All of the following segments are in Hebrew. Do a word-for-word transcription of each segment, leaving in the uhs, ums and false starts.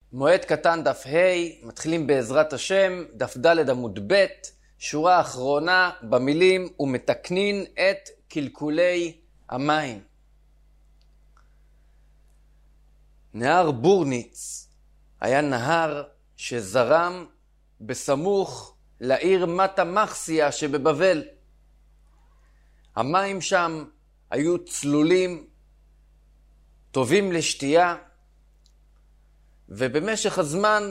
מועד קטן דף ה', מתחילים בעזרת השם, דף ד' עמוד ב', שורה אחרונה במילים ומתקנין את קלקולי המים. נהר בורניץ היה נהר שזרם בסמוך לעיר מטה מחסיה שבבבל. המים שם היו צלולים, טובים לשתייה, ובמשך הזמן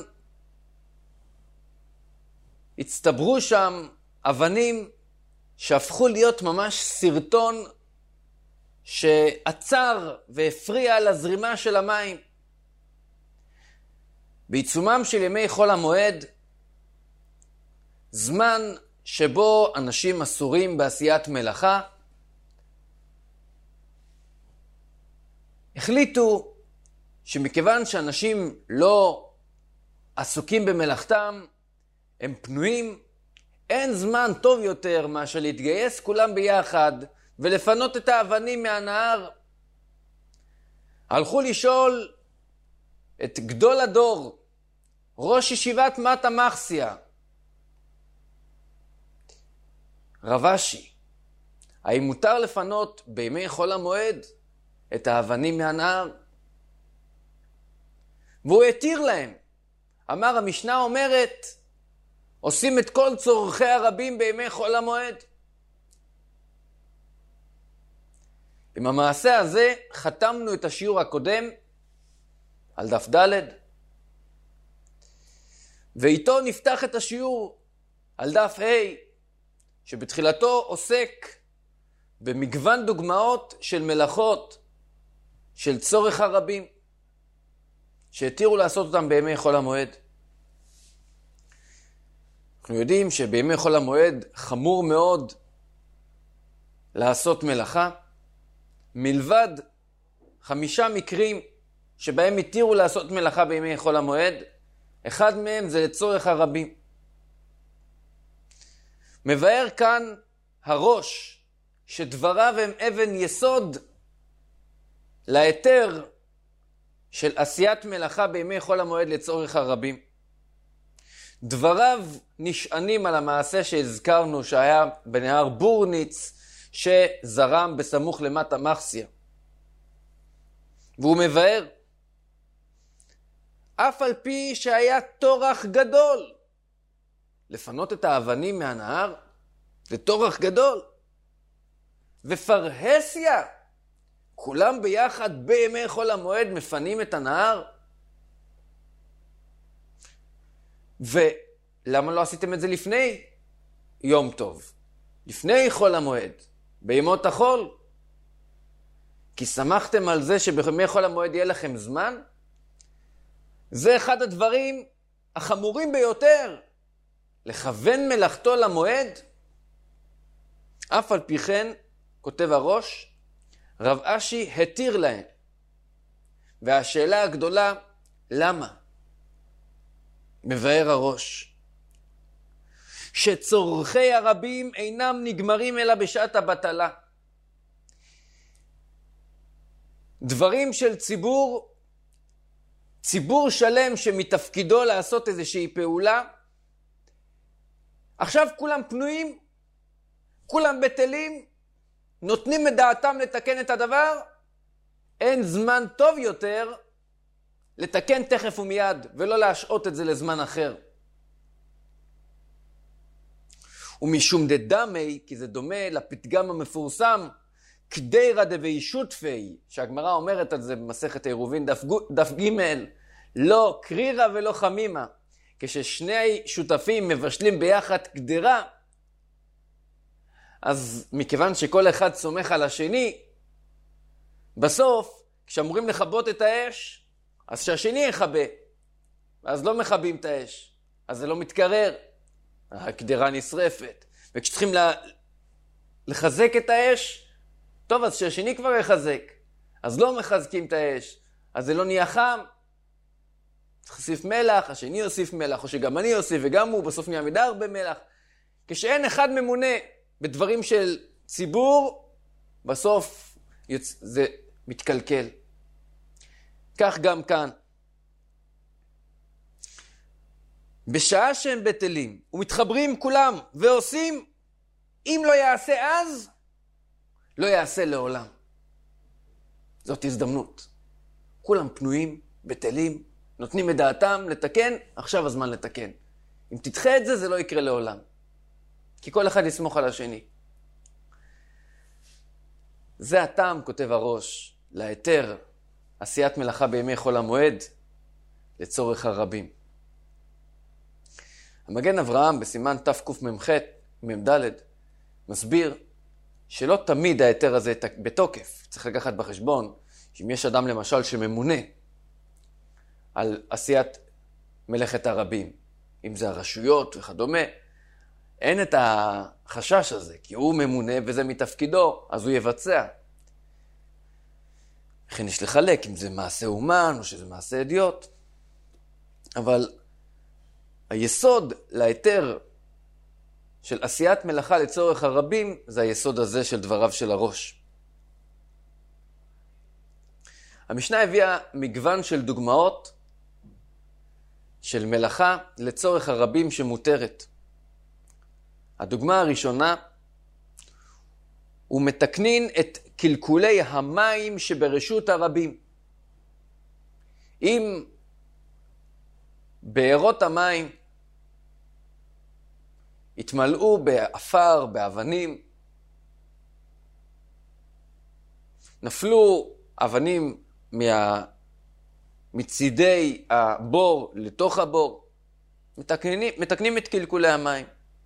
הצטברו שם אבנים שהפכו להיות ממש סרטון שעצר והפריע לזרימה של המים. בעיצומם של ימי חול המועד, זמן שבו אנשים אסורים בעשיית מלאכה, החליטו שמכיוון שאנשים לא עסוקים במלאכתם, הם פנויים, אין זמן טוב יותר מאשר להתגייס כולם ביחד ולפנות את האבנים מהנהר. הלכו לשאול את גדול הדור, ראש ישיבת מטה מחסיה, רב אשי, האם מותר לפנות בימי חול המועד את האבנים מהנהר? והוא התיר להם. אמר, המשנה אומרת, עושים את כל צורכי הרבים בימי חול המועד. עם המעשה הזה חתמנו את השיעור הקודם על דף ד', ואיתו נפתח את השיעור על דף ה', שבתחילתו עוסק במגוון דוגמאות של מלאכות של צורך הרבים שהתירו לעשות אותם בימי חול המועד. אנחנו יודעים שבימי חול המועד חמור מאוד לעשות מלאכה, מלבד חמישה מקרים שבהם התירו לעשות מלאכה בימי חול המועד, אחד מהם זה לצורך הרבים. מבאר כאן הראש שדבריו הם אבן יסוד להיתר של עשיית מלאכה בימי חול המועד לצורך הרבים. דבריו נשענים על המעשה שהזכרנו שהיה בנהר בורניץ שזרם בסמוך למטה מחסיה. והוא מבאר, אף על פי שהיה תורח גדול לפנות את האבנים מהנהר, זה תורח גדול, ופרהסיה, כולם ביחד בימי חול המועד מפנים את הנהר. ולמה לא עשיתם את זה לפני יום טוב? לפני חול המועד, בימות החול? כי שמחתם על זה שבימי חול המועד יהיה לכם זמן? זה אחד הדברים החמורים ביותר, לכוון מלאכתו למועד. אף על פי כן, כותב הראש, רב אשי התיר להם. והשאלה הגדולה, למה? מבאר הראש, שצורכי הרבים אינם נגמרים אלא בשעת הבטלה. דברים של ציבור, ציבור שלם שמתפקידו לעשות איזושהי פעולה, עכשיו כולם פנויים, כולם בטלים, נותנים את דעתם לתקן את הדבר, אין זמן טוב יותר לתקן תכף ומיד, ולא להשעות את זה לזמן אחר. ומשום דדמי, כי זה דומה לפתגם המפורסם, קדירא דבי שותפי, שהגמרא אומרת על זה במסכת עירובין דף, דף ג', לא קרירא ולא חמימה. כששני שותפים מבשלים ביחד קדירה, אז מכיוון שכל אחד סומך על השני, בסוף, כשאמורים לכבות את האש, אז שהשני יכבה, אז לא מכבים את האש, אז זה לא מתקרר, הקדירה נשרפת. וכשצריכים לה... לחזק את האש, טוב, אז שהשני כבר יחזק, אז לא מחזקים את האש, אז זה לא נהיה חם, צריך להוסיף מלח, השני יוסיף מלח, או שגם אני אוסיף וגם הוא, בסוף נהיה מדי הרבה מלח. כשאין אחד ממונה בדברים של ציבור, בסוף יוצ... זה מתקלקל. כך גם כאן. בשעה שהם בטלים ומתחברים כולם ועושים, אם לא יעשה אז, לא יעשה לעולם. זאת הזדמנות. כולם פנויים, בטלים, נותנים את דעתם לתקן, עכשיו הזמן לתקן. אם תדחה את זה, זה לא יקרה לעולם. כי כל אחד יסמוך על השני. זה הטעם, כותב הראש, להיתר עשיית מלאכה בימי חול המועד, לצורך הרבים. המגן אברהם בסימן תקמ"ח, מ"ד, מסביר שלא תמיד ההיתר הזה בתוקף. צריך לקחת בחשבון שאם יש אדם למשל שממונה על עשיית מלאכת הרבים, אם זה הרשויות וכדומה, אין את החשש הזה, כי הוא ממונה וזה מתפקידו, אז הוא יבצע. לכן יש לחלק אם זה מעשה אומן או שזה מעשה אדיוט. אבל היסוד להיתר של עשיית מלאכה לצורך הרבים, זה היסוד הזה של דבריו של הראש. המשנה הביאה מגוון של דוגמאות של מלאכה לצורך הרבים שמותרת. הדוגמה הראשונה, הוא מתקנין את קלקולי המים שברשות הרבים. אם בארות המים התמלאו באפר, באבנים, נפלו אבנים מה... מצידי הבור לתוך הבור, מתקנים, מתקנים את קלקולי המים.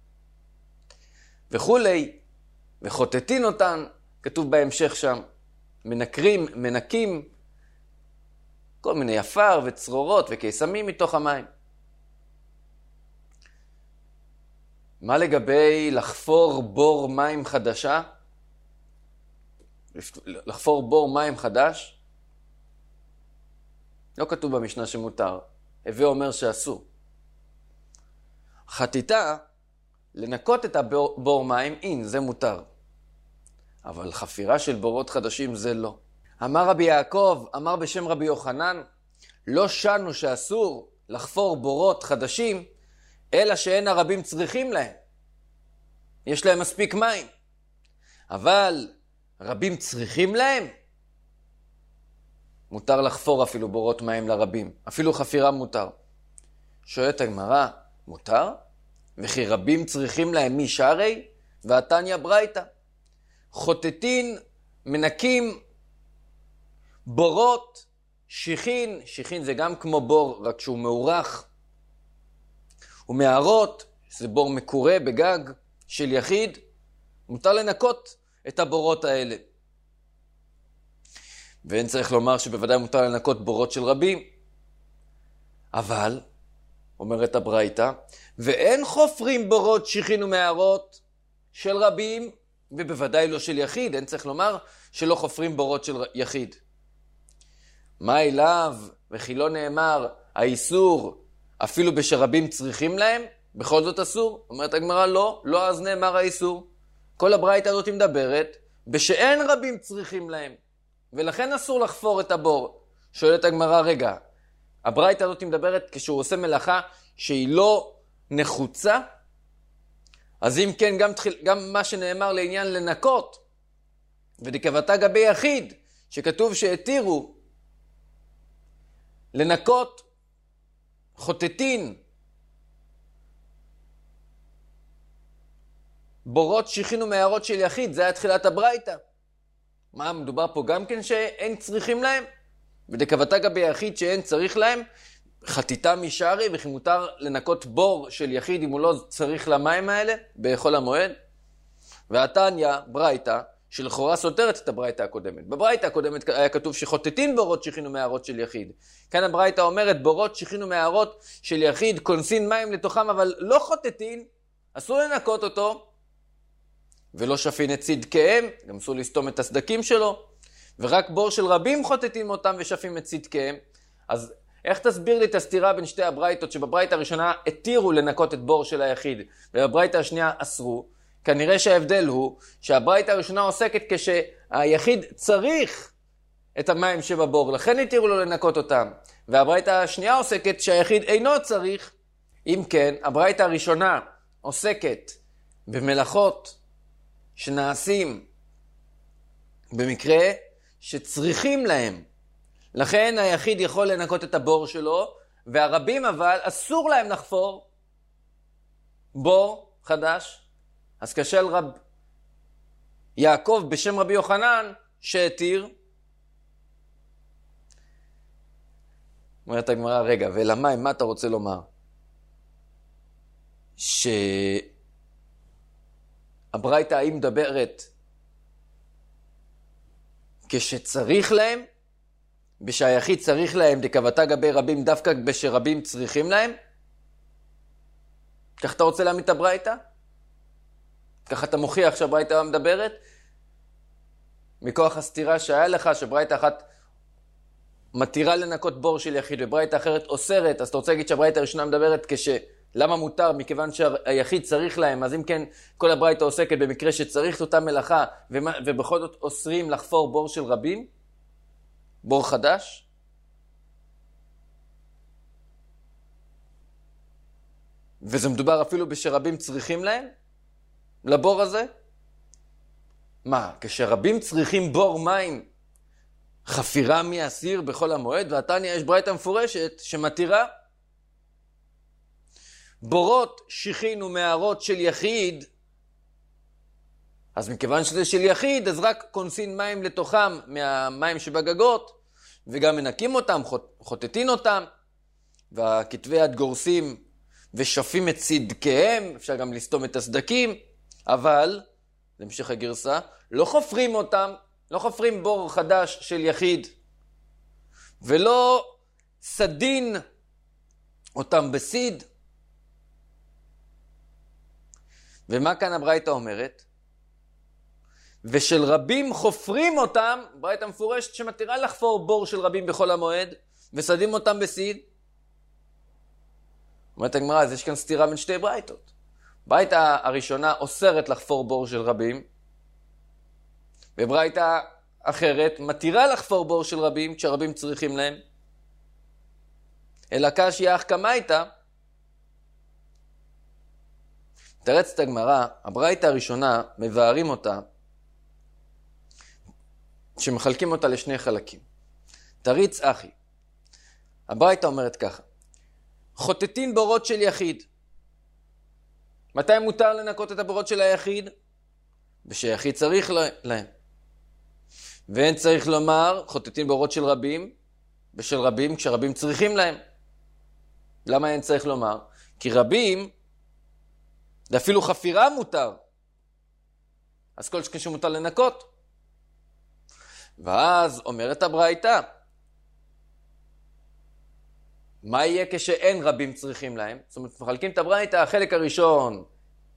וכולי, וחוטטין אותן, כתוב בהמשך שם, מנקרים, מנקים, כל מיני אפר וצרורות וקיסמים מתוך המים. מה לגבי לחפור בור מים חדשה? לחפור בור מים חדש? לא כתוב במשנה שמותר. הווה אומר שאסור. חטיטה, לנקות את הבור מים, אין, זה מותר. אבל חפירה של בורות חדשים זה לא. אמר רבי יעקב, אמר בשם רבי יוחנן, לא שנו שאסור לחפור בורות חדשים, אלא שאין הרבים צריכים להם. יש להם מספיק מים. אבל רבים צריכים להם? מותר לחפור אפילו בורות מים לרבים. אפילו חפירה מותר. שואלת הגמרא, מותר? וכי רבים צריכים להם מי שערי? והתניא ברייתא. חוטטין, מנקים, בורות, שיחין. שיחין זה גם כמו בור, רק שהוא מאורך. ומערות, זה בור מקורה בגג של יחיד. מותר לנקות את הבורות האלה. ואין צריך לומר שבוודאי מותר לנקות בורות של רבים. אבל, אומרת הברייתא, ואין חופרים בורות שיחין ומערות של רבים, ובוודאי לא של יחיד. אין צריך לומר שלא חופרים בורות של יחיד. מה אליו? וכי לא נאמר האיסור אפילו בשרבים צריכים להם? בכל זאת אסור? אומרת הגמרא, לא, לא אז נאמר האיסור. כל הברייתא הזאת מדברת בשאין רבים צריכים להם. ולכן אסור לחפור את הבור. שואלת הגמרא, רגע, הברייתא הזאת מדברת כשהוא עושה מלאכה שהיא לא נחוצה? אז אם כן, גם, גם מה שנאמר לעניין לנקות, ודקבתה גבי יחיד, שכתוב שהתירו לנקות חוטטין, בורות שיחין ומערות של יחיד, זה היה תחילת הברייתא. מה, מדובר פה גם כן שאין צריכים להם? ודקבתה גבי יחיד שאין צריך להם, חטיטה משערי, וכי מותר לנקות בור של יחיד אם הוא לא צריך למים האלה בחול המועד. והתניא ברייתא, שלכאורה סותרת את הברייתא הקודמת. בברייתא הקודמת היה כתוב שחוטטין בורות שיחין ומערות של יחיד. כאן הברייתא אומרת בורות שיחין ומערות של יחיד, כונסין מים לתוכם, אבל לא חוטטין, אסור לנקות אותו, ולא שפין את צדקיהם, גם אסור לסתום את הסדקים שלו, ורק בור של רבים חוטטים אותם ושפים את צדקיהם. אז איך תסביר לי את הסתירה בין שתי הברייתות, שבברייתא הראשונה התירו לנקות את בור של היחיד, ובברייתא השנייה אסרו? כנראה שההבדל הוא שהברייתא הראשונה עוסקת כשהיחיד צריך את המים שבבור, לכן התירו לו לנקות אותם. והברייתא השנייה עוסקת שהיחיד אינו צריך, אם כן, הברייתא הראשונה עוסקת במלאכות שנעשים במקרה שצריכים להם. לכן היחיד יכול לנקות את הבור שלו, והרבים אבל אסור להם לחפור בור חדש. אז כשל רב יעקב בשם רבי יוחנן שהתיר. אומרת הגמרא, רגע, ולמה, מה אתה רוצה לומר? שהברייתא האם מדברת כשצריך להם, בשהיחיד צריך להם דקבתה גבי רבים, דווקא בשרבים צריכים להם? כך אתה רוצה להעמיד את הברייתא? כך אתה מוכיח שהברייתא מדברת? מכוח הסתירה שהיה לך, שברייתא אחת מתירה לנקות בור של יחיד וברייתא אחרת אוסרת, אז אתה רוצה להגיד שהברייתא הראשונה מדברת כש... למה מותר? מכיוון שהיחיד צריך להם, אז אם כן כל הברייתא עוסקת במקרה שצריך אותה מלאכה ובכל זאת אוסרים לחפור בור של רבים? בור חדש? וזה מדובר אפילו בשרבים צריכים להם? לבור הזה? מה, כשרבים צריכים בור מים, חפירה מי אסיר בכל המועד? והתניא יש ברייתא מפורשת שמתירה. בורות שכין ומערות של יחיד, אז מכיוון שזה של יחיד, אז רק כונסין מים לתוכם מהמים שבגגות, וגם מנקים אותם, חוטטין אותם, והכתבי יד גורסים ושפים את צדקיהם, אפשר גם לסתום את הסדקים, אבל, להמשך הגרסה, לא חופרים אותם, לא חופרים בור חדש של יחיד, ולא סדין אותם בסיד. ומה כאן הברייתא אומרת? ושל רבים חופרים אותם, ברייתא מפורשת שמתירה לחפור בור של רבים בכל המועד, וסדים אותם בסיד. אומרת הגמרא, אז יש כאן סתירה בין שתי ברייתות. ברייתא הראשונה אוסרת לחפור בור של רבים, וברייתא אחרת מתירה לחפור בור של רבים, כשרבים צריכים להם. אלא קשיא אך קמייתא, תרץ את הגמרא, הברייתא הראשונה מבארים אותה, שמחלקים אותה לשני חלקים. תריץ אחי. הברייתא אומרת ככה, חוטטין בורות של יחיד. מתי מותר לנקות את הבורות של היחיד? ושהיחיד צריך להם. ואין צריך לומר חוטטין בורות של רבים, ושל רבים כשרבים צריכים להם. למה אין צריך לומר? כי רבים, ואפילו חפירה מותר. אז כל שכן שמותר לנקות. ואז אומרת הברייתא, מה יהיה כשאין רבים צריכים להם? זאת אומרת, מחלקים את הברייתא, החלק הראשון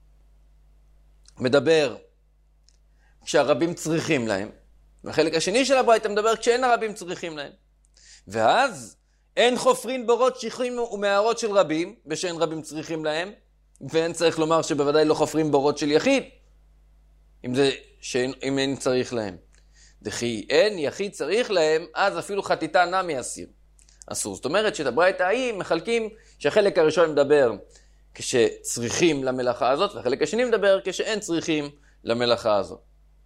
מדבר כשהרבים צריכים להם, והחלק השני של הברייתא מדבר כשאין הרבים צריכים להם. ואז אין חופרין בורות שכין ומערות של רבים, ושאין רבים צריכים להם, ואין צריך לומר שבוודאי לא חופרים בורות של יחיד, אם, זה, שאין, אם אין צריך להם. דכי אין יחיד צריך להם, אז אפילו חטיטה נמי אסיר. אסור. זאת אומרת שאת הברייתא ההיא מחלקים שהחלק הראשון מדבר כשצריכים למלאכה הזאת, והחלק השני מדבר כשאין צריכים למלאכה הזאת.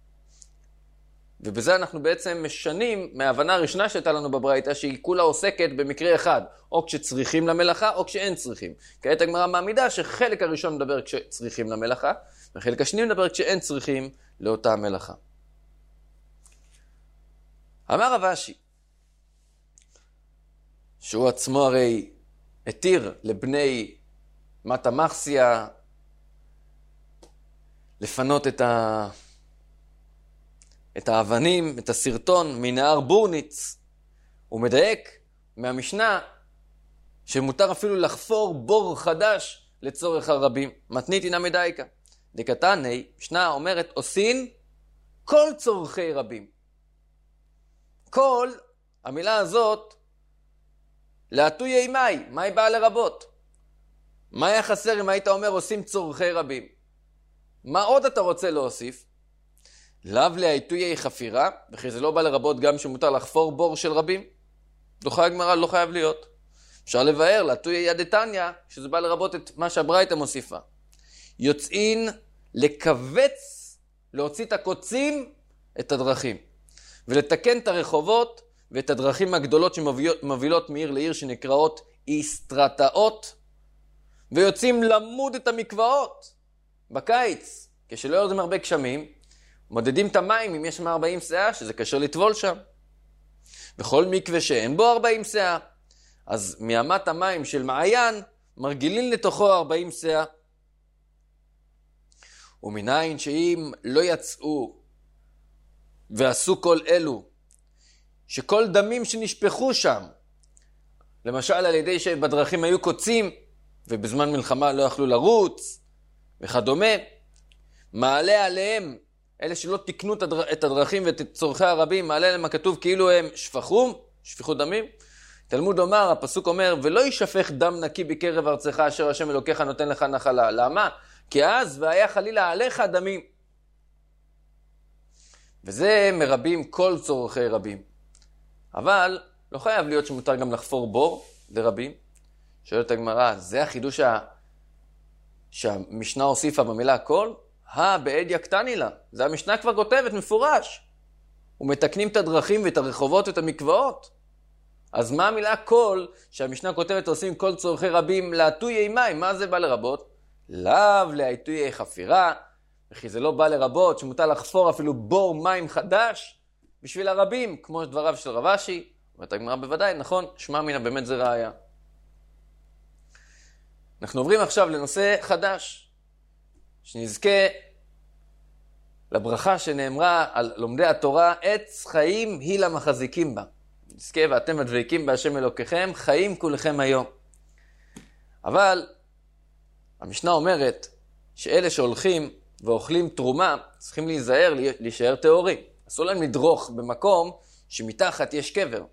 ובזה אנחנו בעצם משנים מההבנה הראשונה שהייתה לנו בברייתא, שהיא כולה עוסקת במקרה אחד, או כשצריכים למלאכה או כשאין צריכים. כעת הגמרא מעמידה שחלק הראשון מדבר כשצריכים למלאכה, וחלק השני מדבר כשאין צריכים לאותה מלאכה. אמר רב אשי, שהוא עצמו הרי התיר לבני מטה מחסיה לפנות את ה... את האבנים, את הסרטון מנהר בורניץ. הוא מדייק מהמשנה שמותר אפילו לחפור בור חדש לצורך הרבים. מתנית אינה מדייקה. דקתני, משנה אומרת, עושים כל צורכי רבים. כל, המילה הזאת, להטויי מאי, מה היא באה לרבות? מה היה חסר אם היית אומר עושים צורכי רבים? מה עוד אתה רוצה להוסיף? לאו להטויי חפירה, וכי זה לא בא לרבות גם שמותר לחפור בור של רבים? דוחה הגמרא, לא חייב להיות. אפשר לבאר להטוי יד תניא, שזה בא לרבות את מה שהברייתא מוסיפה. יוצאין לקבץ, להוציא את הקוצים, את הדרכים. ולתקן את הרחובות ואת הדרכים הגדולות שמובילות מעיר לעיר שנקראות איסטרטאות. ויוצאים למוד את המקוואות בקיץ, כשלא יורדים הרבה גשמים, מודדים את המים אם יש שם ארבעים סאה, שזה קשה לטבול שם. וכל מקווה שאין בו ארבעים סאה, אז מאמת המים של מעיין מרגילים לתוכו ארבעים סאה. ומניין שאם לא יצאו ועשו כל אלו, שכל דמים שנשפכו שם, למשל על ידי שבדרכים היו קוצים, ובזמן מלחמה לא יכלו לרוץ, וכדומה, מעלה עליהם, אלה שלא תקנו את הדרכים ואת צורכי הרבים, מעלה עליהם הכתוב כאילו הם שפכו, שפיכו דמים. תלמוד אומר, הפסוק אומר, ולא ישפך דם נקי בקרב ארצך אשר השם אלוקיך נותן לך נחלה. למה? כי אז והיה חלילה עליך דמים. וזה מרבים כל צורכי רבים. אבל לא חייב להיות שמותר גם לחפור בור לרבים. שואלת הגמרא, זה החידוש שה... שהמשנה הוסיפה במילה כל? הא בעדיא קטני לה. זה המשנה כבר כותבת מפורש. ומתקנים את הדרכים ואת הרחובות ואת המקוואות. אז מה המילה כל שהמשנה כותבת עושים כל צורכי רבים להטויי מים? מה זה בא לרבות? לאו להטויי חפירה, וכי זה לא בא לרבות שמותר לחפור אפילו בור מים חדש בשביל הרבים, כמו דבריו של רב אשי. ואת הגמרא בוודאי, נכון, שמע מינה באמת זה ראיה. אנחנו עוברים עכשיו לנושא חדש, שנזכה לברכה שנאמרה על לומדי התורה, עץ חיים היא למחזיקים בה. נזכה ואתם הדבקים בהשם אלוקיכם, חיים כולכם היום. אבל המשנה אומרת שאלה שהולכים ואוכלים תרומה, צריכים להיזהר, להישאר טהורים. אסור להם לדרוך במקום שמתחת יש קבר.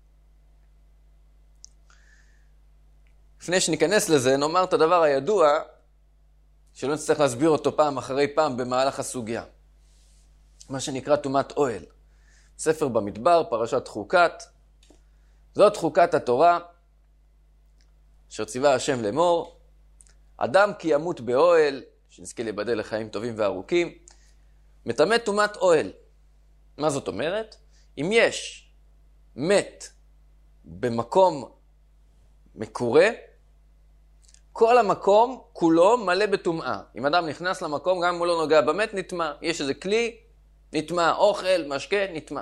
לפני שניכנס לזה, נאמר את הדבר הידוע, שלא נצטרך להסביר אותו פעם אחרי פעם במהלך הסוגיה. מה שנקרא תומת אוהל. ספר במדבר, פרשת חוקת. זאת חוקת התורה, אשר ציווה השם לאמור, אדם כי ימות באוהל, שנזכה להיבדל לחיים טובים וארוכים, מטמא תומת אוהל. מה זאת אומרת? אם יש מת במקום מקורה, כל המקום כולו מלא בטומאה. אם אדם נכנס למקום, גם אם הוא לא נוגע במת, נטמא. יש איזה כלי, נטמא. אוכל, משקה, נטמא.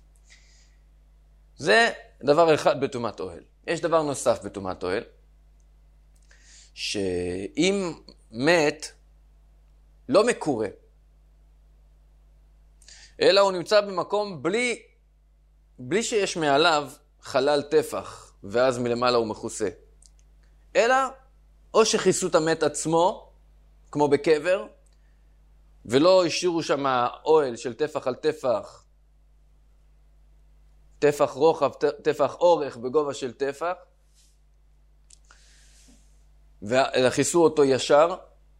זה דבר אחד בתומת אוהל. יש דבר נוסף בתומת אוהל, שאם מת לא מקורה, אלא הוא נמצא במקום בלי, בלי שיש מעליו חלל טפח, ואז מלמעלה הוא מכוסה. אלא, או שכיסו את המת עצמו, כמו בקבר, ולא השאירו שם אוהל של טפח על טפח, טפח רוחב, טפח אורך בגובה של טפח, וכיסו אותו ישר,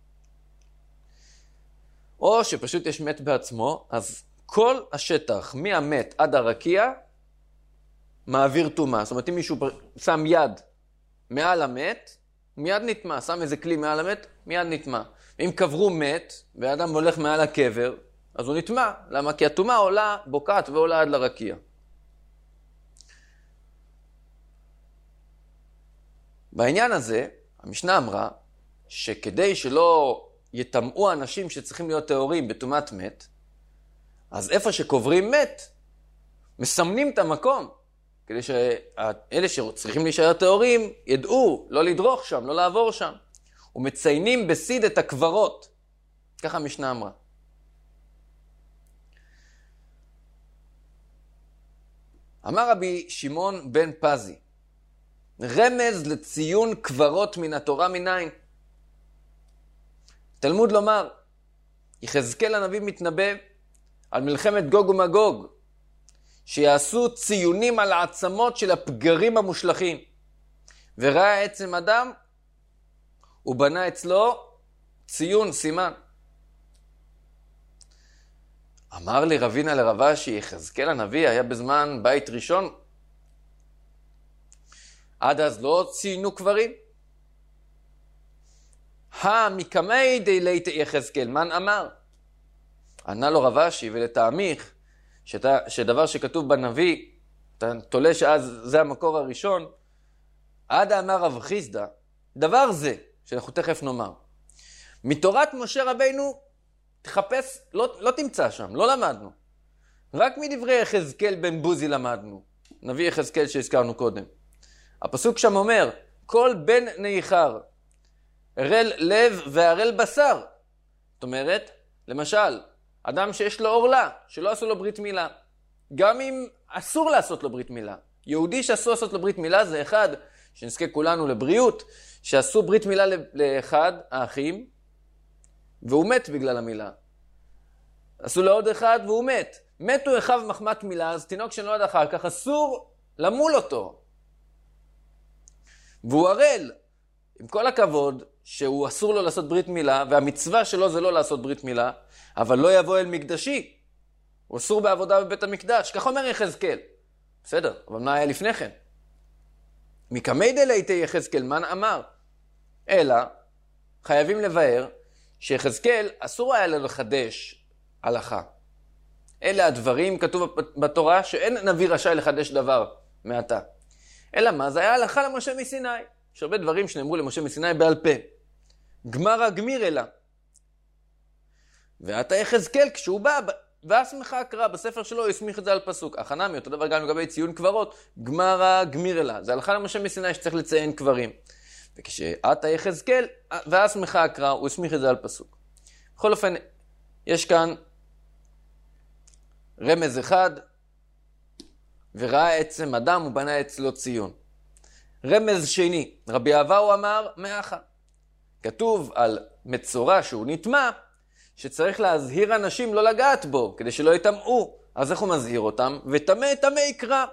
או שפשוט יש מת בעצמו, אז כל השטח מהמת עד הרקיע מעביר טומאה. זאת אומרת, אם מישהו שם יד מעל המת, מיד נטמא. שם איזה כלי מעל המת, מיד נטמא. אם קברו מת, והאדם הולך מעל הקבר, אז הוא נטמא. למה? כי הטומאה עולה, בוקעת ועולה עד לרקיע. בעניין הזה, המשנה אמרה, שכדי שלא יטמאו אנשים שצריכים להיות טהורים בטומאת מת, אז איפה שקוברים מת, מסמנים את המקום, כדי שאלה שצריכים להישאר טהורים ידעו לא לדרוך שם, לא לעבור שם. ומציינים בסיד את הקברות. ככה המשנה אמרה. אמר רבי שמעון בן פזי, רמז לציון קברות מן התורה מניין. תלמוד לומר, יחזקאל הנביא מתנבא על מלחמת גוג ומגוג, שיעשו ציונים על העצמות של הפגרים המושלכים. וראה עצם אדם, הוא בנה אצלו ציון, סימן. אמר לי רבינה לרבה שיחזקאל הנביא היה בזמן בית ראשון. עד אז לא ציינו קברים? המקמי די ליטא יחזקאל, מן אמר? ענה לו רב אשי, ולטעמיך, שאתה, שדבר שכתוב בנביא, אתה תולה שאז זה המקור הראשון, עד אמר רב חיסדא, דבר זה, שאנחנו תכף נאמר, מתורת משה רבינו, תחפש, לא, לא תמצא שם, לא למדנו. רק מדברי יחזקאל בן בוזי למדנו, נביא יחזקאל שהזכרנו קודם. הפסוק שם אומר, כל בן ניחר, ערל לב וערל בשר. זאת אומרת, למשל, אדם שיש לו עורלה, שלא עשו לו ברית מילה. גם אם אסור לעשות לו ברית מילה. יהודי שאסור לעשות לו ברית מילה זה אחד, שנזכה כולנו לבריאות, שעשו ברית מילה לאחד, האחים, והוא מת בגלל המילה. עשו לו עוד אחד והוא מת. מתו אחיו מחמת מילה, אז תינוק שנולד אחר כך אסור למול אותו. והוא ערל, עם כל הכבוד, שהוא אסור לו לעשות ברית מילה, והמצווה שלו זה לא לעשות ברית מילה, אבל לא יבוא אל מקדשי. הוא אסור בעבודה בבית המקדש, כך אומר יחזקאל. בסדר, אבל מה היה לפני כן? מקמי דליטא יחזקאל, מן אמר? אלא, חייבים לבאר, שיחזקאל אסור היה לו לחדש הלכה. אלה הדברים, כתוב בתורה, שאין נביא רשאי לחדש דבר מעתה. אלא מה? זה היה הלכה למשה מסיני. יש הרבה דברים שנאמרו למשה מסיני בעל פה. גמרא גמיר אלא. ועתה יחזקאל, כשהוא בא, והסמכה הקרא בספר שלו, הוא הסמיך את זה על פסוק. החנמי, אותו דבר גם לגבי ציון קברות, גמרא גמיר אלא. זה הלכה למשה מסיני שצריך לציין קברים. וכשעתה יחזקאל, והסמכה הקרא, הוא הסמיך את זה על פסוק. בכל אופן, יש כאן רמז אחד, וראה עצם אדם ובנה אצלו ציון. רמז שני, רבי אבאו אמר מאחה. כתוב על מצורע שהוא נטמע, שצריך להזהיר אנשים לא לגעת בו, כדי שלא יטמעו. אז איך הוא מזהיר אותם? וטמא טמא יקרא.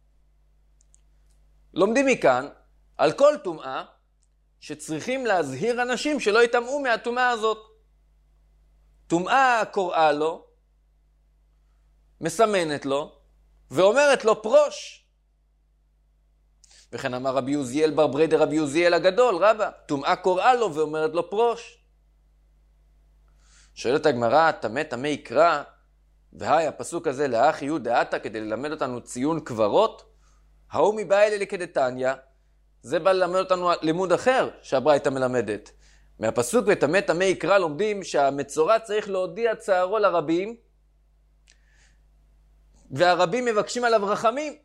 לומדים מכאן על כל טומאה, שצריכים להזהיר אנשים שלא יטמעו מהטומאה הזאת. טומאה קוראה לו, מסמנת לו, ואומרת לו פרוש. וכן אמר רבי יוזיאל בר ברדר רבי יוזיאל הגדול, רבא, טומאה קוראה לו ואומרת לו פרוש. שואלת הגמרא, טמא טמא יקרא, והי הפסוק הזה לאחי יהוא דעתה כדי ללמד אותנו ציון קברות, ההוא מבא אלי כדתניא, זה בא ללמד אותנו לימוד אחר שהברייתא מלמדת. מהפסוק וטמא טמא יקרא לומדים שהמצורע צריך להודיע צערו לרבים, והרבים מבקשים עליו רחמים.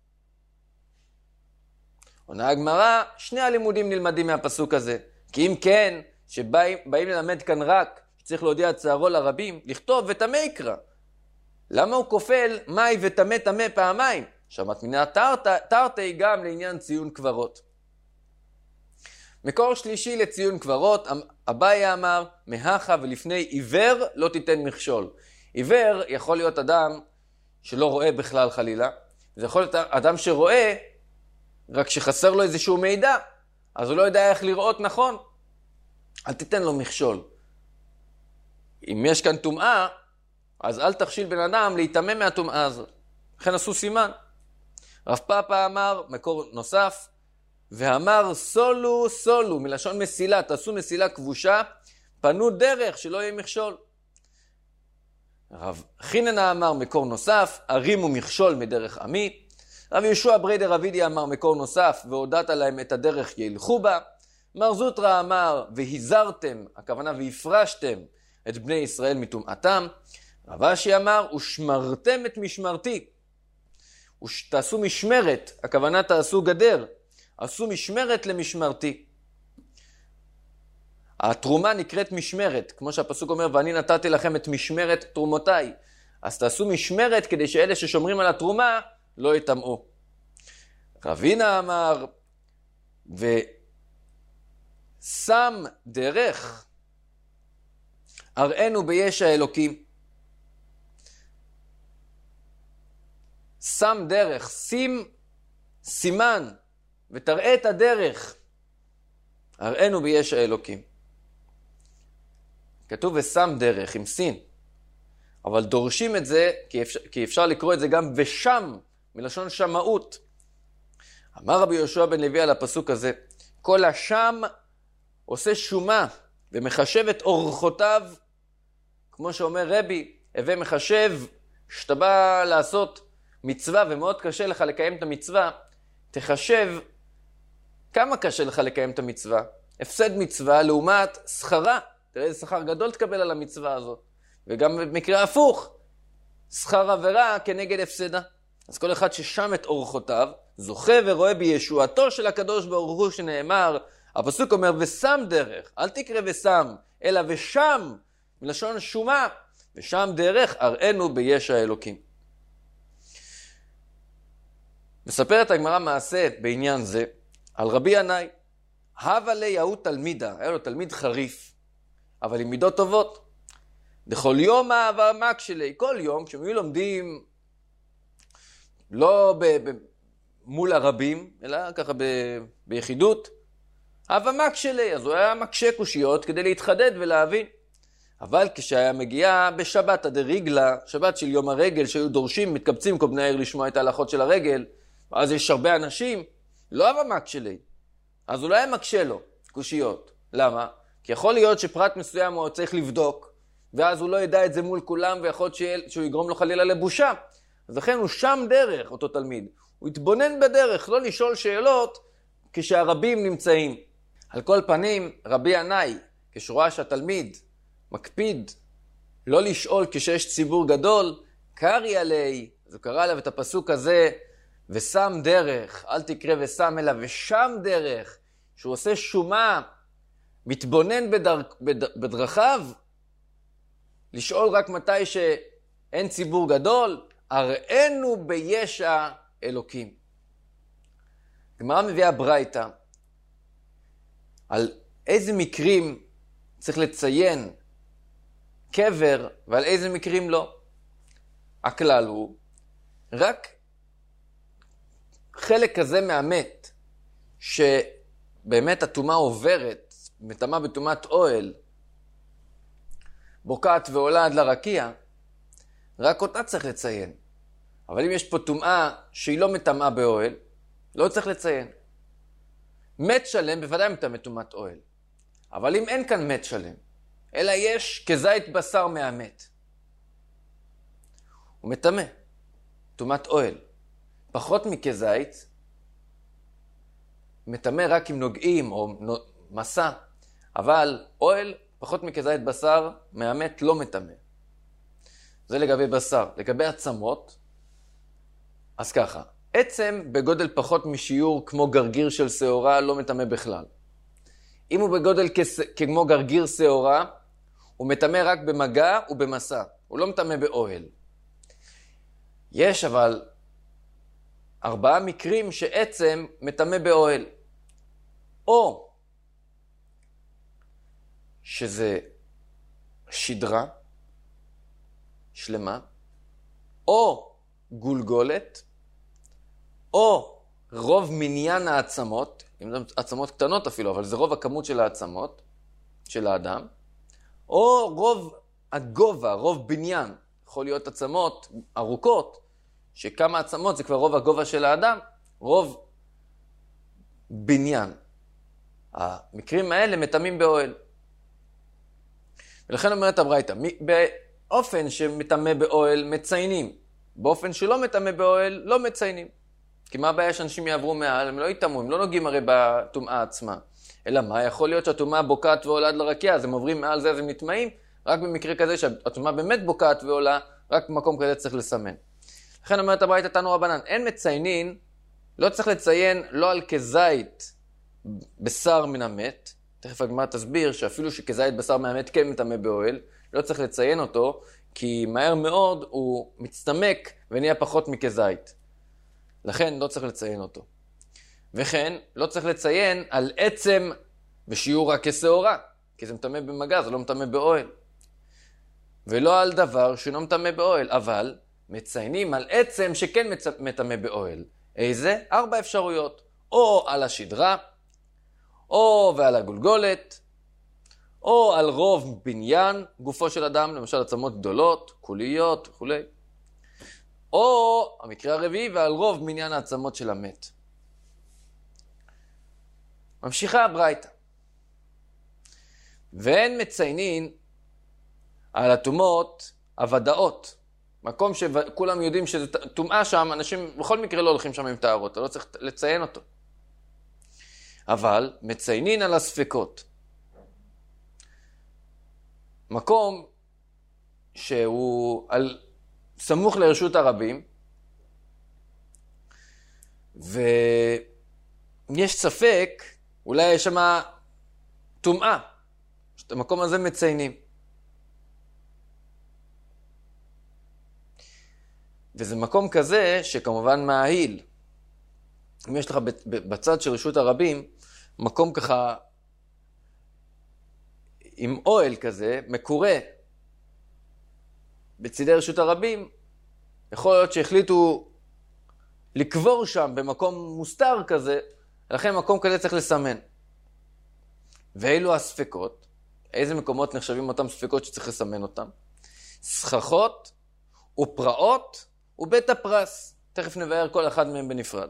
עונה הגמרא, שני הלימודים נלמדים מהפסוק הזה. כי אם כן, שבאים ללמד כאן רק, שצריך להודיע צערו לרבים, לכתוב וטמא יקרא. למה הוא כופל מאי וטמא טמא פעמיים? שהמטמינה תרתי גם לעניין ציון קברות. מקור שלישי לציון קברות, אביי אמר, מהכה ולפני עיוור לא תיתן מכשול. עיוור יכול להיות אדם שלא רואה בכלל חלילה, זה יכול להיות אדם שרואה, רק שחסר לו איזשהו מידע, אז הוא לא יודע איך לראות נכון. אל תיתן לו מכשול. אם יש כאן טומאה, אז אל תכשיל בן אדם להיטמא מהטומאה הזאת. לכן עשו סימן. רב פאפא אמר, מקור נוסף, ואמר סולו סולו, מלשון מסילה, תעשו מסילה כבושה, פנו דרך שלא יהיה מכשול. רב חיננה אמר מקור נוסף, הרימו מכשול מדרך עמי. רב יהושע בריידר רבידי אמר מקור נוסף, והודעת להם את הדרך ילכו בה. מר זוטרא אמר, והזרתם, הכוונה והפרשתם את בני ישראל מטומאתם. רב אשי אמר, ושמרתם את משמרתי. ותעשו משמרת, הכוונה תעשו גדר. עשו משמרת למשמרתי. התרומה נקראת משמרת, כמו שהפסוק אומר, ואני נתתי לכם את משמרת תרומותיי. אז תעשו משמרת כדי שאלה ששומרים על התרומה לא יטמעו. רבינה אמר, ושם דרך, הראינו ביש האלוקים. שם דרך, שים סימן, ותראה את הדרך. הראינו ביש האלוקים. כתוב ושם דרך עם סין. אבל דורשים את זה, כי אפשר, כי אפשר לקרוא את זה גם ושם, מלשון שמאות. אמר רבי יהושע בן לוי על הפסוק הזה, כל השם עושה שומה ומחשב את אורחותיו, כמו שאומר רבי, הווה מחשב, שאתה בא לעשות מצווה ומאוד קשה לך לקיים את המצווה, תחשב כמה קשה לך לקיים את המצווה. הפסד מצווה לעומת שכרה, תראה איזה שכר גדול תקבל על המצווה הזאת. וגם במקרה הפוך, שכר עבירה כנגד הפסדה. אז כל אחד ששם את אורחותיו, זוכה ורואה בישועתו של הקדוש ברוך הוא שנאמר, הפסוק אומר, ושם דרך, אל תקרא ושם, אלא ושם, מלשון שומה, ושם דרך, אראנו בישע אלוקים. מספרת הגמרא מעשה בעניין זה, על רבי ינאי, הווה לי ההוא תלמידה, היה לו תלמיד חריף, אבל עם מידות טובות. בכל יום העבר מק שלי, כל יום, כשהם היו לומדים, לא ב- ב- מול הרבים, אלא ככה ב- ביחידות, הווה מק שלי, אז הוא היה מקשה קושיות כדי להתחדד ולהבין. אבל כשהיה מגיע בשבת הדריגלה, שבת של יום הרגל, שהיו דורשים, מתקבצים כל בני העיר לשמוע את ההלכות של הרגל, אז יש הרבה אנשים, לא הווה מק שלי, אז הוא לא היה מקשה לו, קושיות. למה? כי יכול להיות שפרט מסוים הוא צריך לבדוק, ואז הוא לא ידע את זה מול כולם, ויכול להיות שהוא יגרום לו חלילה לבושה. אז לכן הוא שם דרך, אותו תלמיד. הוא התבונן בדרך, לא לשאול שאלות כשהרבים נמצאים. על כל פנים, רבי ינאי, כשרואה שהתלמיד מקפיד לא לשאול כשיש ציבור גדול, קרי עלי, אז הוא קרא עליו את הפסוק הזה, ושם דרך, אל תקרא ושם אלא ושם דרך, שהוא עושה שומה, מתבונן בדר... בד... בדרכיו, לשאול רק מתי שאין ציבור גדול, אראנו בישע אלוקים. גמרא מביאה ברייתא, על איזה מקרים צריך לציין קבר ועל איזה מקרים לא. הכלל הוא, רק חלק כזה מהמת, שבאמת הטומאה עוברת, מטמאה בטומאת אוהל, בוקעת ועולה עד לרקיע, רק אותה צריך לציין. אבל אם יש פה טומאה שהיא לא מטמאה באוהל, לא צריך לציין. מת שלם בוודאי מטמא טומאת אוהל. אבל אם אין כאן מת שלם, אלא יש כזית בשר מהמת, הוא מטמא טומאת אוהל. פחות מכזית, מטמא רק אם נוגעים או מסע, אבל אוהל פחות מכזית בשר מהמת לא מטמא. זה לגבי בשר. לגבי עצמות, אז ככה, עצם בגודל פחות משיעור כמו גרגיר של שעורה לא מטמא בכלל. אם הוא בגודל כס... כמו גרגיר שעורה, הוא מטמא רק במגע ובמסע. הוא לא מטמא באוהל. יש אבל ארבעה מקרים שעצם מטמא באוהל. או שזה שדרה שלמה, או גולגולת, או רוב מניין העצמות, אם זה עצמות קטנות אפילו, אבל זה רוב הכמות של העצמות של האדם, או רוב הגובה, רוב בניין, יכול להיות עצמות ארוכות, שכמה עצמות זה כבר רוב הגובה של האדם, רוב בניין. המקרים האלה מטמאים באוהל. ולכן אומרת הברייתא, באופן שמטמא באוהל מציינים, באופן שלא מטמא באוהל לא מציינים. כי מה הבעיה שאנשים יעברו מעל? הם לא יטמאו, הם לא נוגעים הרי בטומאה עצמה. אלא מה? יכול להיות שהטומאה בוקעת ועולה עד לרקיע, אז הם עוברים מעל זה, אז הם נטמאים, רק במקרה כזה שהטומאה באמת בוקעת ועולה, רק במקום כזה צריך לסמן. לכן אומרת הברייתא תנו רבנן, אין מציינים, לא צריך לציין לא על כזית בשר מן המת, תכף הגמרא תסביר שאפילו שכזית בשר מן המת כן מטמא באוהל, לא צריך לציין אותו, כי מהר מאוד הוא מצטמק ונהיה פחות מכזית. לכן לא צריך לציין אותו. וכן, לא צריך לציין על עצם בשיעור רק כשעורה, כי זה מטמא במגע, זה לא מטמא באוהל. ולא על דבר שאינו מטמא באוהל, אבל מציינים על עצם שכן מטמא באוהל. איזה? ארבע אפשרויות. או על השדרה, או ועל הגולגולת, או על רוב בניין גופו של אדם, למשל עצמות גדולות, קוליות וכו'. או המקרה הרביעי ועל רוב מניין העצמות של המת. ממשיכה הברייתא. ואין מציינים על הטומאות הוודאות. מקום שכולם יודעים שזה טומאה שם, אנשים בכל מקרה לא הולכים שם עם טהרות, אתה לא צריך לציין אותו. אבל מציינים על הספקות. מקום שהוא על, סמוך לרשות הרבים, ויש ספק, אולי יש שם טומאה, שאת המקום הזה מציינים. וזה מקום כזה שכמובן מההיל. אם יש לך בצד של רשות הרבים, מקום ככה עם אוהל כזה, מקורה בצדי רשות הרבים, יכול להיות שהחליטו לקבור שם במקום מוסתר כזה, לכן מקום כזה צריך לסמן. ואילו הספקות, איזה מקומות נחשבים אותם ספקות שצריך לסמן אותם? סככות ופרעות ובית הפרס. תכף נבהר כל אחד מהם בנפרד.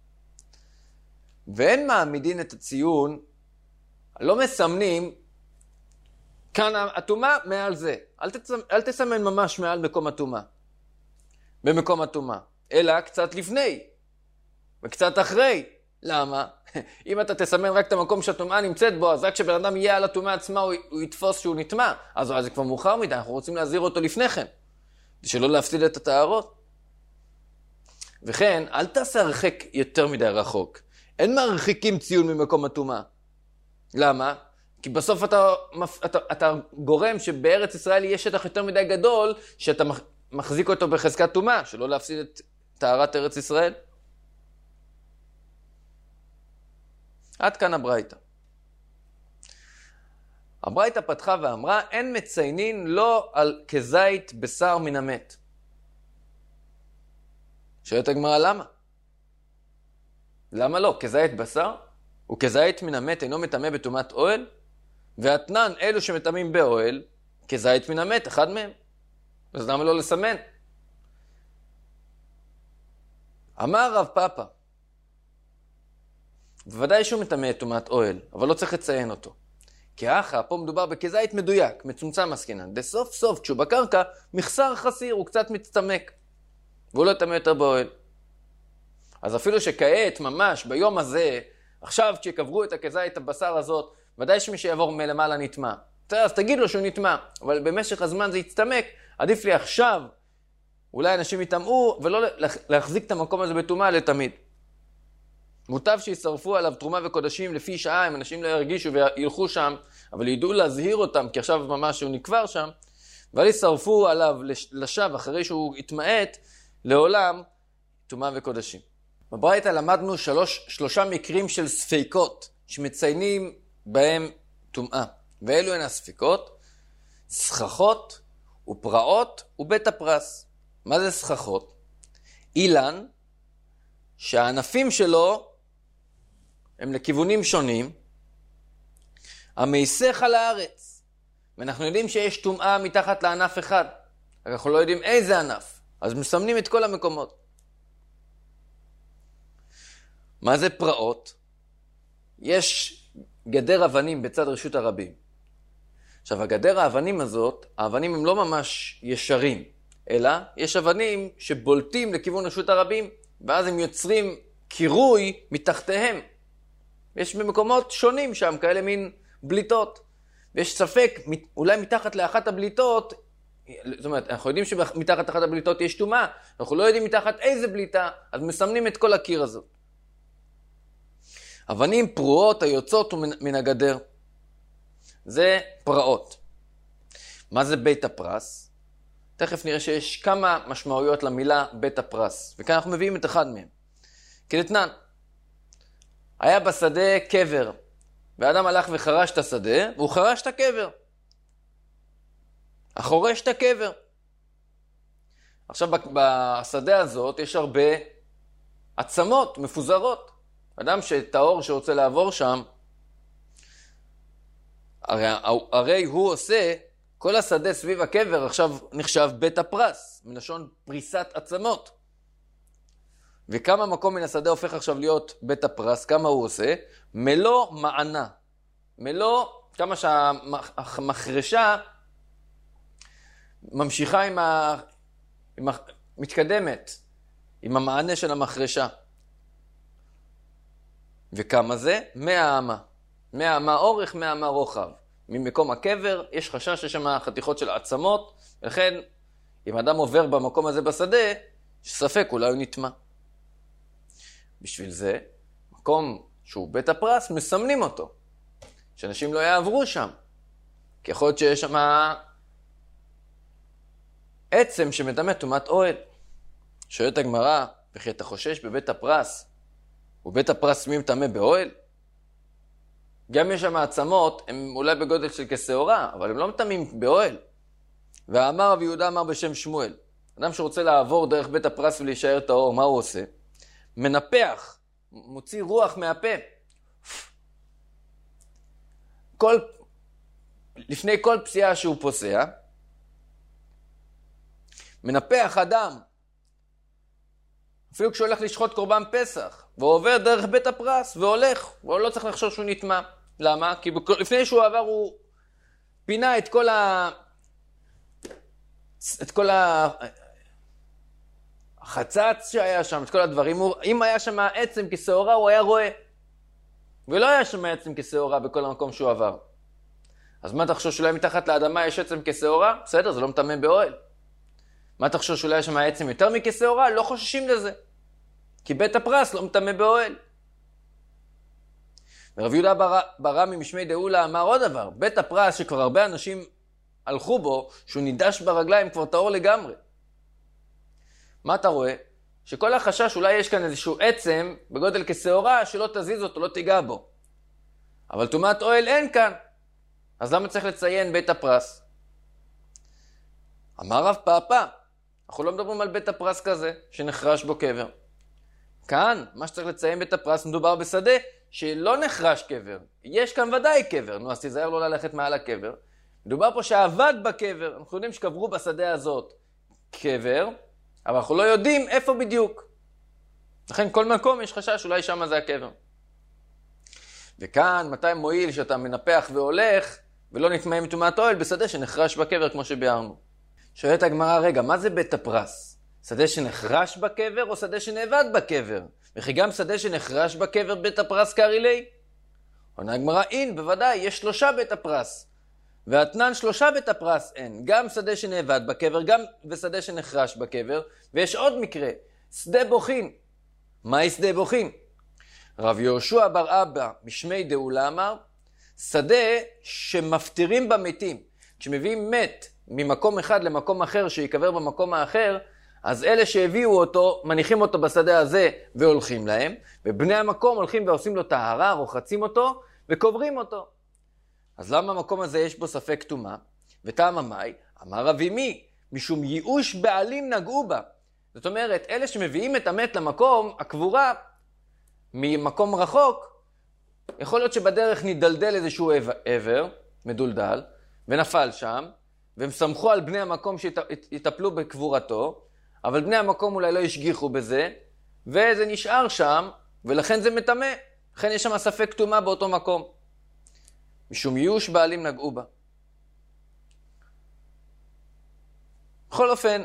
ואין מעמידין את הציון, לא מסמנים, כאן הטומאה מעל זה. אל, תצמ, אל תסמן ממש מעל מקום הטומאה. במקום הטומאה. אלא קצת לפני. וקצת אחרי. למה? אם אתה תסמן רק את המקום שהטומאה נמצאת בו, אז רק כשבן אדם יהיה על הטומאה עצמה, הוא, הוא יתפוס שהוא נטמא. אז זה כבר מאוחר מדי, אנחנו רוצים להזהיר אותו לפני כן. שלא להפסיד את הטהרות. וכן, אל תעשה הרחק יותר מדי רחוק. אין מרחיקים ציון ממקום הטומאה. למה? כי בסוף אתה, אתה, אתה גורם שבארץ ישראל יש שטח יותר מדי גדול, שאתה מחזיק אותו בחזקת טומאה, שלא להפסיד את טהרת ארץ ישראל. עד כאן הברייתא. הברייתא פתחה ואמרה, אין מציינים לא על כזית בשר מן המת. שואלת הגמרא, למה? למה לא? כזית בשר? וכזית מן המת אינו מטמא בטומאת אוהל? והתנן, אלו שמטמאים באוהל, כזית מן המת, אחד מהם. אז למה לא לסמן? אמר רב פאפא, בוודאי שהוא מטמא את טומאת אוהל, אבל לא צריך לציין אותו. כי אחא, פה מדובר בכזית מדויק, מצומצם עסקינן. בסוף סוף, כשהוא בקרקע, מחסר חסיר, הוא קצת מצטמק. והוא לא יטמא יותר באוהל. אז אפילו שכעת, ממש, ביום הזה, עכשיו כשקברו את הכזית הבשר הזאת, ודאי שמי שיעבור מלמעלה נטמא. אז תגיד לו שהוא נטמא, אבל במשך הזמן זה יצטמק, עדיף לי עכשיו, אולי אנשים יטמאו, ולא להחזיק את המקום הזה בטומאה לתמיד. מוטב שישרפו עליו תרומה וקודשים לפי שעה, אם אנשים לא ירגישו וילכו שם, אבל ידעו להזהיר אותם, כי עכשיו ממש הוא נקבר שם, אבל ישרפו עליו לשווא, אחרי שהוא יתמעט, לעולם, תרומה וקודשים. בברייתא למדנו שלוש, שלושה מקרים של ספיקות, שמציינים בהם טומאה. ואלו הן הספיקות, סככות ופרעות ובית הפרס. מה זה סככות? אילן, שהענפים שלו הם לכיוונים שונים, המייסך על הארץ. ואנחנו יודעים שיש טומאה מתחת לענף אחד. אנחנו לא יודעים איזה ענף. אז מסמנים את כל המקומות. מה זה פרעות? יש גדר אבנים בצד רשות הרבים. עכשיו, הגדר האבנים הזאת, האבנים הם לא ממש ישרים, אלא יש אבנים שבולטים לכיוון רשות הרבים, ואז הם יוצרים קירוי מתחתיהם. יש במקומות שונים שם, כאלה מין בליטות. ויש ספק, אולי מתחת לאחת הבליטות, זאת אומרת, אנחנו יודעים שמתחת לאחת הבליטות יש טומאה, אנחנו לא יודעים מתחת איזה בליטה, אז מסמנים את כל הקיר הזאת. אבנים פרועות היוצאות מן הגדר. זה פרעות. מה זה בית הפרס? תכף נראה שיש כמה משמעויות למילה בית הפרס. וכאן אנחנו מביאים את אחד מהם. כדתנן, היה בשדה קבר, ואדם הלך וחרש את השדה, והוא חרש את הקבר. החורש את הקבר. עכשיו בשדה הזאת יש הרבה עצמות מפוזרות. אדם שטהור שרוצה לעבור שם, הרי, הרי הוא עושה, כל השדה סביב הקבר עכשיו נחשב בית הפרס, מלשון פריסת עצמות. וכמה מקום מן השדה הופך עכשיו להיות בית הפרס, כמה הוא עושה? מלוא מענה. מלוא, כמה שהמחרשה ממשיכה עם ה... עם ה... מתקדמת, עם המענה של המחרשה. וכמה זה? מאה אמה. מאה אמה אורך, מאה אמה רוחב. ממקום הקבר יש חשש שיש שם חתיכות של עצמות, ולכן אם אדם עובר במקום הזה בשדה, שספק אולי הוא נטמע. בשביל זה, מקום שהוא בית הפרס, מסמנים אותו. שאנשים לא יעברו שם. כי יכול להיות שיש שם עצם שמטמא טומאת אוהל. שואלת הגמרא, וכי אתה חושש בבית הפרס, ובית הפרס מי מטמא באוהל? גם יש שם העצמות, הם אולי בגודל של כשעורה, אבל הם לא מטמאים באוהל. ואמר רבי יהודה אמר בשם שמואל, אדם שרוצה לעבור דרך בית הפרס ולהישאר טהור, מה הוא עושה? מנפח, מוציא רוח מהפה. כל, לפני כל פסיעה שהוא פוסע, מנפח אדם, אפילו כשהוא הולך לשחוט קורבן פסח, והוא עובר דרך בית הפרס, והולך, והוא לא צריך לחשוב שהוא נטמע. למה? כי לפני שהוא עבר הוא פינה את כל ה... את כל ה... החצץ שהיה שם, את כל הדברים. אם היה שם עצם כשעורה, הוא היה רואה. ולא היה שם עצם כשעורה בכל המקום שהוא עבר. אז מה תחשוב שאולי מתחת לאדמה יש עצם כשעורה? בסדר, זה לא מטמא באוהל. מה תחשוב שאולי יש שם עצם יותר מכשעורה? לא חוששים לזה. כי בית הפרס לא מטמא באוהל. ורב יהודה בר... ברמי משמי דאולה אמר עוד דבר. בית הפרס שכבר הרבה אנשים הלכו בו, שהוא נידש ברגליים כבר טהור לגמרי. מה אתה רואה? שכל החשש אולי יש כאן איזשהו עצם בגודל כשעורה שלא תזיז אותו, לא תיגע בו. אבל טומאת אוהל אין כאן. אז למה צריך לציין בית הפרס? אמר רב פאפא, אנחנו לא מדברים על בית הפרס כזה שנחרש בו קבר. כאן, מה שצריך לציין בית הפרס, מדובר בשדה שלא נחרש קבר. יש כאן ודאי קבר, נו אז תיזהר לא ללכת מעל הקבר. מדובר פה שעבד בקבר, אנחנו יודעים שקברו בשדה הזאת קבר, אבל אנחנו לא יודעים איפה בדיוק. לכן כל מקום יש חשש, אולי שם זה הקבר. וכאן, מתי מועיל שאתה מנפח והולך, ולא נטמא מטומאת אוהל בשדה שנחרש בקבר כמו שביארנו. שואלת הגמרא, רגע, מה זה בית הפרס? שדה שנחרש בקבר או שדה שנאבד בקבר? וכי גם שדה שנחרש בקבר בית הפרס קרי לי? עונה הגמרא, אין, בוודאי, יש שלושה בית הפרס. והתנן שלושה בית הפרס אין, גם שדה שנאבד בקבר, גם ושדה שנחרש בקבר, ויש עוד מקרה, שדה בוכין. מהי שדה בוכין? רב יהושע בר אבא משמי דאולה אמר, שדה שמפטירים במתים. כשמביאים מת ממקום אחד למקום אחר שיקבר במקום האחר, אז אלה שהביאו אותו, מניחים אותו בשדה הזה והולכים להם, ובני המקום הולכים ועושים לו טהרה, רוחצים אותו וקוברים אותו. אז למה המקום הזה יש בו ספק טומאה? וטעם המאי, אמר רב אמי, משום ייאוש בעלים נגעו בה. זאת אומרת, אלה שמביאים את המת למקום, הקבורה, ממקום רחוק, יכול להיות שבדרך נדלדל איזשהו עבר, מדולדל, ונפל שם, והם סמכו על בני המקום שיטפלו בקבורתו, אבל בני המקום אולי לא ישגיחו בזה, וזה נשאר שם, ולכן זה מטמא. לכן יש שם ספק טומאה באותו מקום. משום ייאוש בעלים נגעו בה. בכל אופן,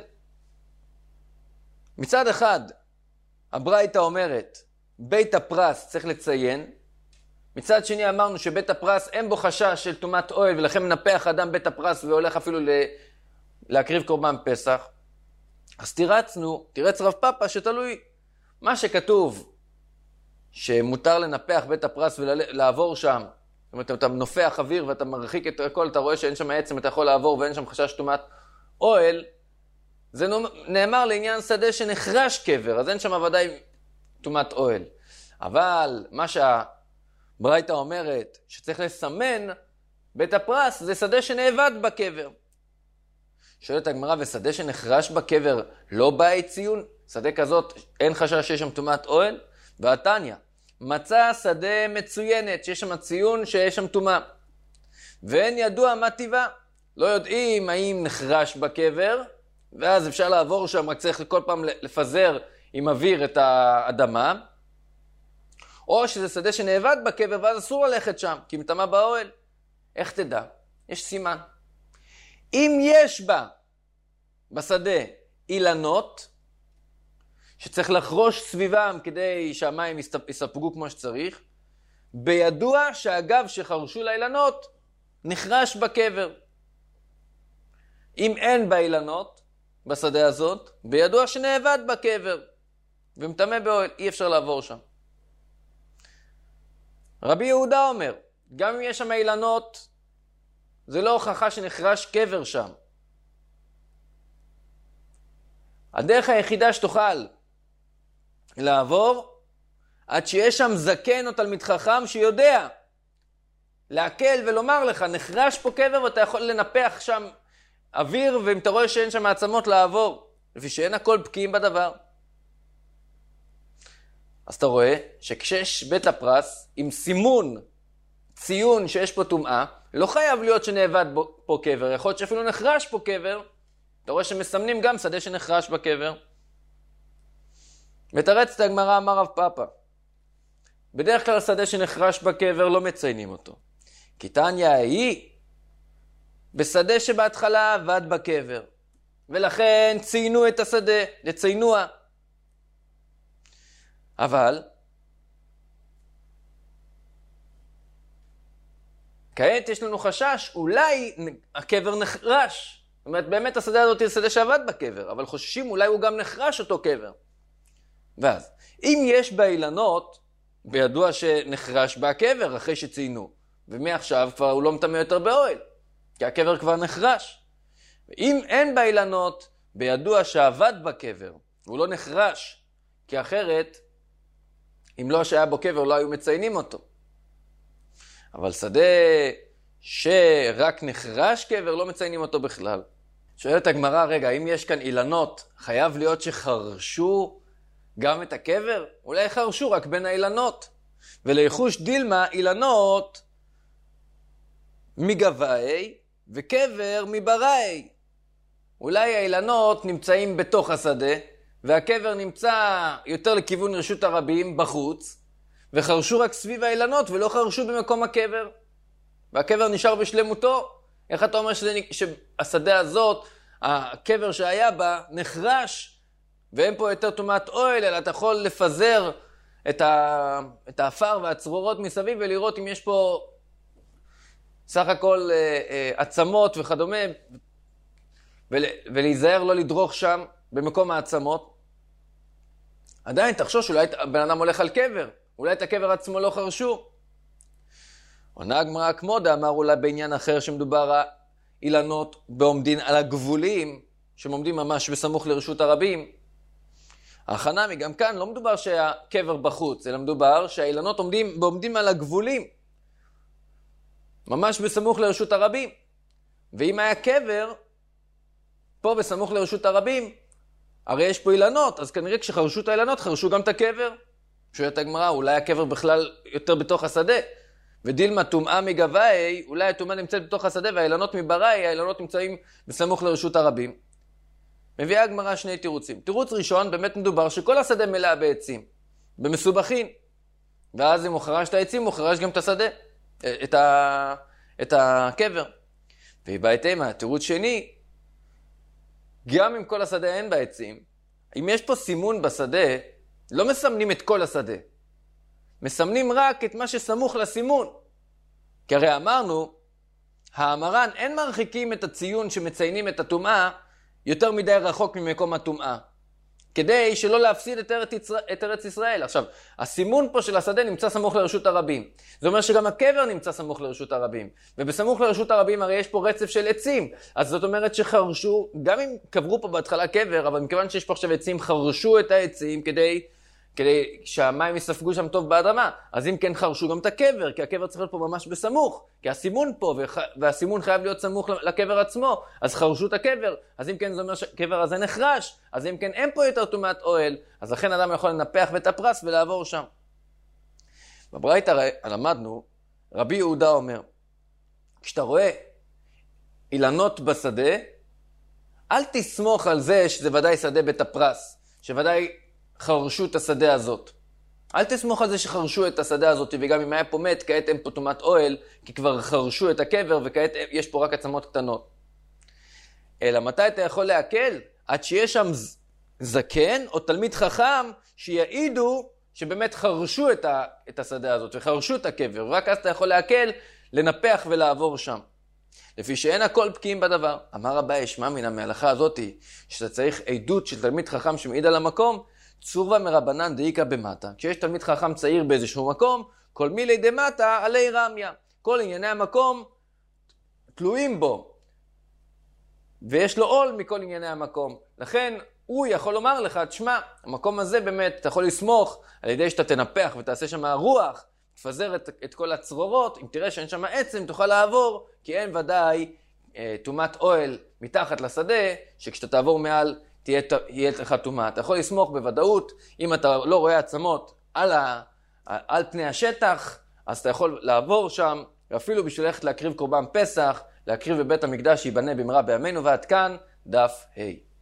מצד אחד, הברייתא אומרת, בית הפרס צריך לציין, מצד שני אמרנו שבית הפרס אין בו חשש של טומאת אוהל, ולכן מנפח אדם בית הפרס והולך אפילו ל... להקריב קורבן פסח. אז תירצנו, תירץ רב פאפא שתלוי מה שכתוב, שמותר לנפח בית הפרס ולעבור שם. זאת אומרת, אתה נופח אוויר ואתה מרחיק את הכל, אתה רואה שאין שם עצם, אתה יכול לעבור ואין שם חשש טומאת אוהל. זה נאמר לעניין שדה שנחרש קבר, אז אין שם ודאי טומאת אוהל. אבל מה שהברייתא אומרת, שצריך לסמן בית הפרס, זה שדה שנאבד בקבר. שואלת הגמרא, ושדה שנחרש בקבר לא בית ציון? שדה כזאת אין חשש שיש שם טומאת אוהל? והתניא, מצא שדה מצוינת שיש שם ציון שיש שם טומאה. ואין ידוע מה טיבה. לא יודעים האם נחרש בקבר, ואז אפשר לעבור שם, רק צריך כל פעם לפזר עם אוויר את האדמה, או שזה שדה שנאבד בקבר ואז אסור ללכת שם, כי מטמא באוהל. איך תדע? יש סימן. אם יש בה, בשדה, אילנות, שצריך לחרוש סביבם כדי שהמים יספגו כמו שצריך, בידוע שהגב שחרשו לאילנות נחרש בקבר. אם אין בה אילנות, בשדה הזאת, בידוע שנאבד בקבר, ומטמא באוהל, אי אפשר לעבור שם. רבי יהודה אומר, גם אם יש שם אילנות, זה לא הוכחה שנחרש קבר שם. הדרך היחידה שתוכל לעבור, עד שיש שם זקן או תלמיד חכם שיודע להקל ולומר לך, נחרש פה קבר ואתה יכול לנפח שם אוויר, ואם אתה רואה שאין שם מעצמות לעבור, לפי שאין הכל בקיאים בדבר. אז אתה רואה שכשיש בית הפרס עם סימון, ציון שיש פה טומאה, לא חייב להיות שנאבד פה קבר, יכול להיות שאפילו נחרש פה קבר, אתה רואה שמסמנים גם שדה שנחרש בקבר. מתרץ את הגמרא, אמר רב פאפא, בדרך כלל שדה שנחרש בקבר לא מציינים אותו. כי תניא היא בשדה שבהתחלה עבד בקבר, ולכן ציינו את השדה, לציינוה. אבל כעת יש לנו חשש, אולי הקבר נחרש. זאת אומרת, באמת השדה הזאת היא שדה שעבד בקבר, אבל חוששים אולי הוא גם נחרש אותו קבר. ואז, אם יש באילנות, בידוע שנחרש בה הקבר אחרי שציינו, ומעכשיו כבר הוא לא מטמא יותר באוהל, כי הקבר כבר נחרש. ואם אין באילנות, בידוע שעבד בקבר, והוא לא נחרש, כי אחרת, אם לא שהיה בו קבר, לא היו מציינים אותו. אבל שדה שרק נחרש קבר, לא מציינים אותו בכלל. שואלת הגמרא, רגע, אם יש כאן אילנות, חייב להיות שחרשו גם את הקבר? אולי חרשו רק בין האילנות. וליחוש דילמה, אילנות מגבאי וקבר מבראי. אולי האילנות נמצאים בתוך השדה, והקבר נמצא יותר לכיוון רשות הרבים בחוץ, וחרשו רק סביב האילנות ולא חרשו במקום הקבר. והקבר נשאר בשלמותו. איך אתה אומר שזה, שהשדה הזאת, הקבר שהיה בה, נחרש, ואין פה יותר טומאת אוהל, אלא אתה יכול לפזר את, ה, את האפר והצרורות מסביב, ולראות אם יש פה סך הכל אה, אה, עצמות וכדומה, ול, ולהיזהר לא לדרוך שם במקום העצמות. עדיין תחשוש, אולי בן אדם הולך על קבר, אולי את הקבר עצמו לא חרשו. עונה הגמרא כמו דאמר, אולי בעניין אחר שמדובר אילנות בעומדין על הגבולים, שעומדים ממש בסמוך לרשות הרבים. החנמי, גם כאן לא מדובר שהקבר בחוץ, אלא מדובר שהאילנות עומדים, בעומדים על הגבולים, ממש בסמוך לרשות הרבים. ואם היה קבר פה בסמוך לרשות הרבים, הרי יש פה אילנות, אז כנראה כשחרשו את האילנות, חרשו גם את הקבר. שואלת הגמרא, אולי הקבר בכלל יותר בתוך השדה. ודילמה טומאה מגבאי, אולי הטומאה נמצאת בתוך השדה, והאילנות מבראי, האילנות נמצאים בסמוך לרשות הרבים. מביאה הגמרא שני תירוצים. תירוץ ראשון, באמת מדובר שכל השדה מלאה בעצים, במסובכים. ואז אם הוא חרש את העצים, הוא חרש גם את השדה, את, ה... את הקבר. והיא באה תימה, תירוץ שני, גם אם כל השדה אין בעצים, אם יש פה סימון בשדה, לא מסמנים את כל השדה. מסמנים רק את מה שסמוך לסימון. כי הרי אמרנו, האמרן אין מרחיקים את הציון שמציינים את הטומאה יותר מדי רחוק ממקום הטומאה. כדי שלא להפסיד את ארץ, ישראל, את ארץ ישראל. עכשיו, הסימון פה של השדה נמצא סמוך לרשות הרבים. זה אומר שגם הקבר נמצא סמוך לרשות הרבים. ובסמוך לרשות הרבים הרי יש פה רצף של עצים. אז זאת אומרת שחרשו, גם אם קברו פה בהתחלה קבר, אבל מכיוון שיש פה עכשיו עצים, חרשו את העצים כדי, כדי שהמים יספגו שם טוב באדמה. אז אם כן חרשו גם את הקבר, כי הקבר צריך להיות פה ממש בסמוך. כי הסימון פה, והסימון חייב להיות סמוך לקבר עצמו, אז חרשו את הקבר. אז אם כן זה אומר שהקבר הזה נחרש, אז אם כן אין פה יותר טומאת אוהל, אז לכן אדם יכול לנפח בית הפרס ולעבור שם. בברייתא למדנו, רבי יהודה אומר, כשאתה רואה אילנות בשדה, אל תסמוך על זה שזה ודאי שדה בית הפרס, שוודאי חרשו את השדה הזאת. אל תסמוך על זה שחרשו את השדה הזאת, וגם אם היה פה מת, כעת אין פה טומאת אוהל, כי כבר חרשו את הקבר, וכעת יש פה רק עצמות קטנות. אלא מתי אתה יכול להקל? עד שיש שם זקן או תלמיד חכם שיעידו שבאמת חרשו את, ה, את השדה הזאת, וחרשו את הקבר, ורק אז אתה יכול להקל, לנפח ולעבור שם. לפי שאין הכל בקיאים בדבר. אמר רבי ישמע מן המהלכה הזאת, שאתה צריך עדות של תלמיד חכם שמעיד על המקום, צורבה מרבנן דאיקה במטה. כשיש תלמיד חכם צעיר באיזשהו מקום, כל מילי דמטה עלי רמיה. כל ענייני המקום תלויים בו. ויש לו עול מכל ענייני המקום. לכן הוא יכול לומר לך, תשמע, המקום הזה באמת, אתה יכול לסמוך על ידי שאתה תנפח ותעשה שם הרוח, תפזר את, את כל הצרורות, אם תראה שאין שם עצם, תוכל לעבור, כי אין ודאי אה, תומת אוהל מתחת לשדה, שכשאתה תעבור מעל, תהיה, תהיה לך תומה. אתה יכול לסמוך בוודאות, אם אתה לא רואה עצמות על, ה, על פני השטח, אז אתה יכול לעבור שם, ואפילו בשביל ללכת להקריב קורבן פסח, להקריב בבית המקדש שיבנה במהרה בימינו, ועד כאן דף ה'.